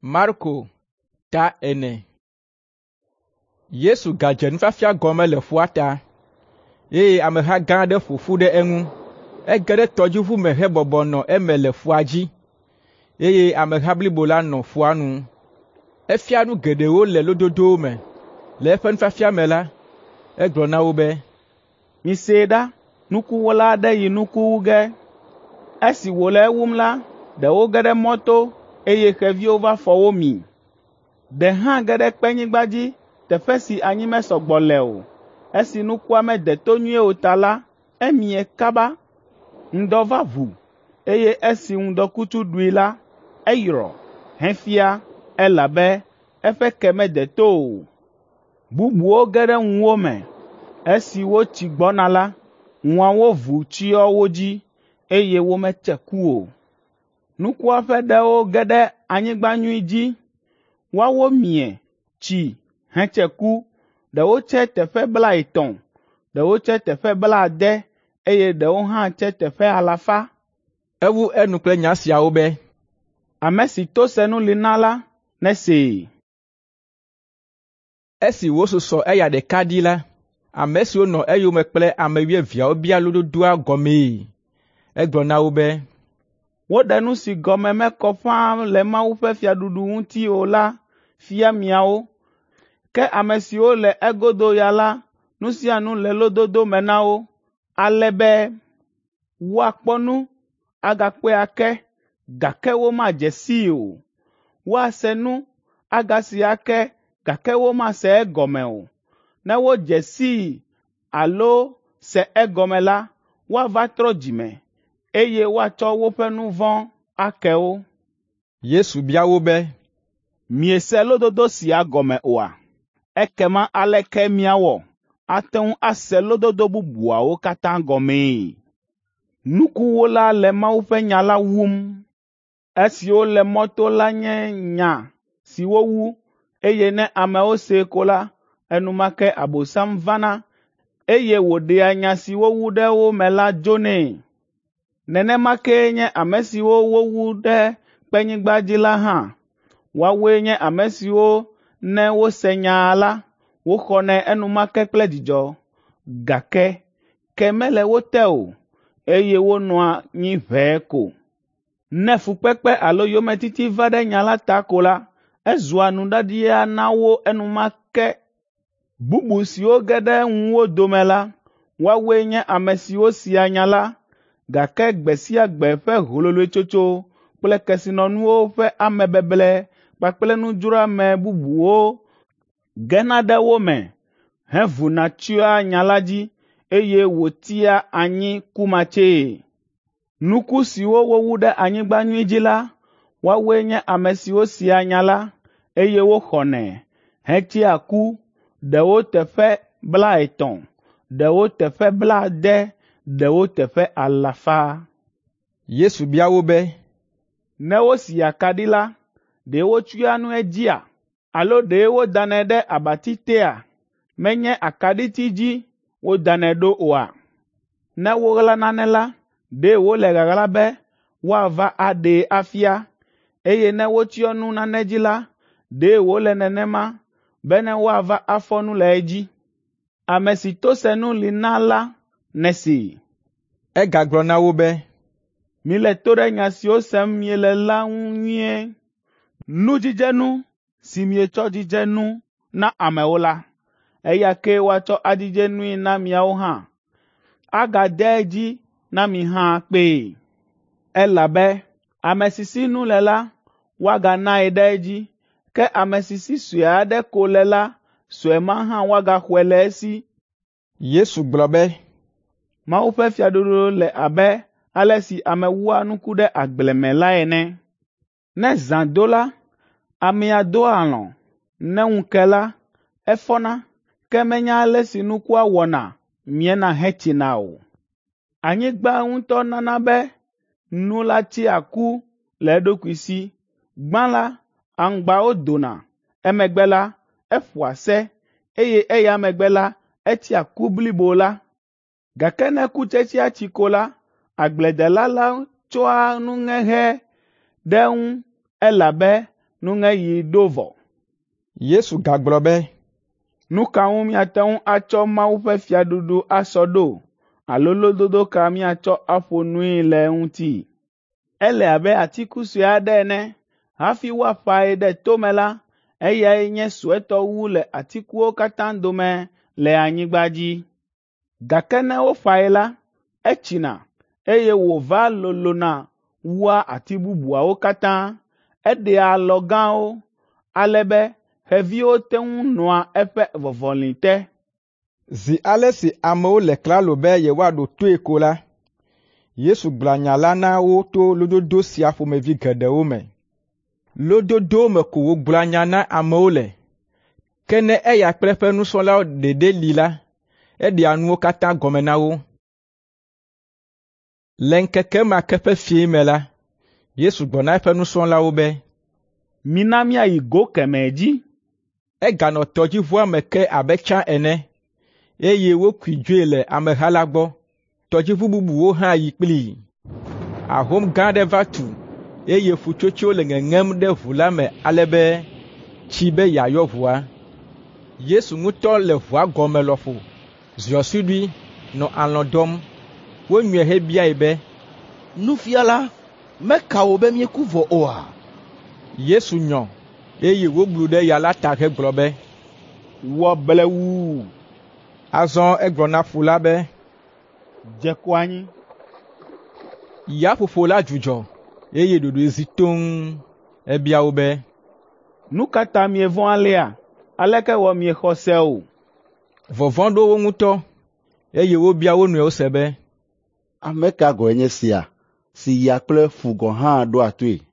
Marko ta ene. Yesu gadze nufiafia gɔme le ƒua ta, eye ameha gã aɖe ƒoƒu ɖe eŋu. Ege ɖe tɔdziʋu me hebɔbɔ nɔ eme le ƒua dzi, eye ameha blibo la nɔ ƒua nu. Efia nu geɖewo le lododowo me. Le eƒe nufiafia me la, egblɔ na wo be, "Misee ɖa, nukuwɔla aɖe yi nuku wu ge. Esi wòle ewum la, ɖewo ge ɖe mɔto, eye xeviwo va fɔ wo mi. Ɖe hã ge ɖe kpenyigba dzi, teƒe si anyi mesɔ gbɔ le o. Esi nukua mede to nyuie o ta la, emie kaba. Ŋdɔ va ʋu, eye esi ŋdɔkutsu ɖui la, eyrɔ, hefia, elabe eƒe ke mede to o. Bubuwo ge ɖe ŋuwo me. Esi wotsi gbɔna la, ŋuawo ʋu tsyɔ wo dzi, eye wometse ku o. Nukua ƒe ɖewo ge ɖe anyigba nyui dzi, woawo mie, tsi, hetse ku, ɖewo tse teƒe 30, ɖewo tse teƒe 60, eye ɖewo hã tse teƒe 100. Ewu enu kple nya siawo be, ame si to senu li na la, nesee. Esi wosusɔ eya ɖeka ɖi la, ame siwo nɔ eyome kple ame 12 bia lododoa gɔmee. Egblɔ na wo be, woɖe nu si gɔme mekɔ ƒãa le Mawu ƒe fiaɖuɖu ŋuti o la fia miawo, ke ame siwo le egodo ya la, nu sia nu le lododo me na wo, ale be woakpɔ nu, agakpɔe ake, gake womadze sii o. Woase nu, agasi ake, gake womase egɔme o. Ne wodze sii alo se egɔme la, woava trɔ dzime, eye woatsɔ woƒe nu vɔ̃ ake wo. Yesu bia wo be, "Miese lododo sia gɔme oa? Ekema aleke miawɔ ate ŋu ase lododo bubuawo katã gɔmee?" Nukuwola le Mawu ƒe nya la wum. Esiwo le mɔto la nye nya si wowu, eye ne amewo see ko la, enumake Abosam vana, eye wòɖea nya si wowu ɖe wo me la dzonɛ. Nenema kee nye ame siwo wowu ɖe kpenyigba dzi la hã. Woawoe nye ame siwo ne wose nyaa la, woxɔnɛ enumake kple dzidzɔ, gake ke mele wo te o, eye wonɔa nyi ʋɛe ko. Ne fukpekpe alo yometiti va ɖe nya la ta ko la, ezua nuɖaɖia na wo enumake. Bubu siwo ge ɖe ŋuwo dome la, woawoe nye ame siwo sea nya la, gake gbe sia gbe ƒe hololoetsotso kple kesinɔnuwo ƒe amebeble kpakple nudzroame bubuwo gena ɖe wo me, hevuna tsyɔa nya la dzi, eye wòtia anyi kumatsee. Nuku siwo wowu ɖe anyigba nyui dzi la, woawoe nye ame siwo sea nya la, eye woxɔnɛ, hetsia ku, ɖewo teƒe 30, ɖewo teƒe 60, ɖewo teƒe 100. Yesu bia wo be, ne wosi akaɖi la, ɖe wotsyɔa nu edzia, alo ɖe wodanɛ ɖe abati tea? Menye akaɖiti dzi wodanɛ ɖo oa? Ne woɣla nane la, ɖe wole ɣaɣla be woava aɖee afia, eye ne wotsyɔ nu nane dzi la, ɖe wole nenema be ne woava afɔ nu le edzi. Ame si to senu li na la, nesee. Egagblɔ na wo be, "Mile to ɖe nya siwo sem miele la ŋu nyuie. Nudzidzenu si mietsɔ dzidze nu na amewo la, eya ke woatsɔ adzidze nui na miawo hã. Agade edzi na mi hã kpee. Elabe ame si si nu le la, woaganae ɖe edzi, ke ame si si sue aɖe ko le la, sue ma hã woagaxɔe le esi." Yesu gblɔ be, Mawu ƒe fiaɖuɖu le abe ale si ame wua nuku ɖe agble me la ene. Ne zã do la, amea do alɔ̃, ne ŋu ke la, efɔna, ke menye ale si nukua wɔna miena hetsina o. Anyigba ŋutɔ nana be nu la tsia ku le eɖokui si. Gbã la, aŋgbawo dona, emegbe la, eƒoa se, eye eya megbe la, etsia ku blibo la. Gake ne kutsetsea tsi ko la, agbledela la tsɔa nuŋehe ɖe ŋu, elabe nuŋeyi do vɔ. Yesu gagblɔ be, Nu ka ŋu miate ŋu atsɔ Mawu ƒe fiaɖuɖu asɔ ɖo, alo lododo ka miatsɔ aƒo nui le eŋuti? Ele abe atiku sue aɖe ene, hafi woaƒãe ɖe tome la, eyae nye suetɔ wu le atikuwo katã dome le anyigba dzi. Gake ne woƒãe la, etsina, eye wòva lolona wua ati bubuawo katã, eɖea alɔ gãwo, ale be xeviwo te ŋu nɔa eƒe vɔvɔli te. Zi ale si amewo le klalo be yewoaɖo toe ko la, Yesu gblɔ nya la na wo to lododo sia ƒomevi geɖewo me. Lododo me ko wògblɔa nya na amewo le, ke ne eya kple eƒe nusrɔ̃lawo ɖeɖe li la, eɖea nuwo katã gɔme na wo. Le ŋkeke ma ke ƒe fiẽ me la, Yesu gblɔ na eƒe nusrɔ̃lawo be, mina míayi go kemɛ dzi. Eganɔ tɔdziʋua me ke abe tsã ene, eye wokui dzoe le ameha la gbɔ. Tɔdziʋu bubuwo hã yi kplii. Ahom gã aɖe va tu, eye ƒutsotsoewo le ŋeŋem ɖe ʋu la me ale be tsi be yeayɔ ʋua. Yesu ŋutɔ le ʋua gɔme lɔƒo, ziɔ suɖui, nɔ alɔ̃ dɔm. Wonyɔe hebiae be, Nufiala, meka wò be míeku vɔ oa? Yesu nyɔ, eye woblu ɖe ya la ta hegblɔ be, Wɔ blewu. azɔ egblɔ na ƒu la be, Dze kɔ anyi. Yaƒoƒo la dzudzɔ, eye ɖoɖoe zi toŋ. Ebia wo be, Nu ka ta mievɔ̃ alea? Aleke wɔ miexɔ se o? Vɔvɔ̃ ɖo wo ŋutɔ, eye wobia wo nɔewo se be, Ame ka gɔ̃e nye sia, si ya kple fu gɔ̃ hã ɖoa toe?